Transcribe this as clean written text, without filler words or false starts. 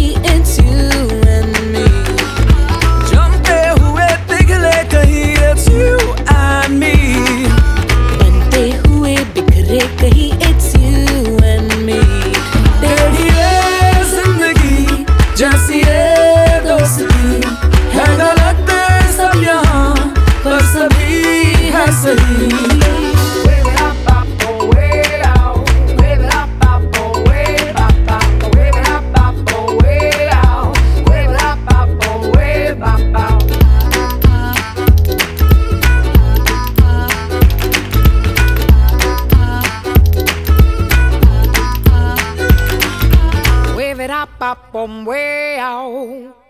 कहीं it's you and me. जमते हुए पिघले कहीं it's you and me. बनते हुए बिखरे कहीं it's you and me. तेरी ये जिंदगी जैसी ये दोस्ती है, गलत सब यहाँ पर सभी है सही. Wave it up, up, way out.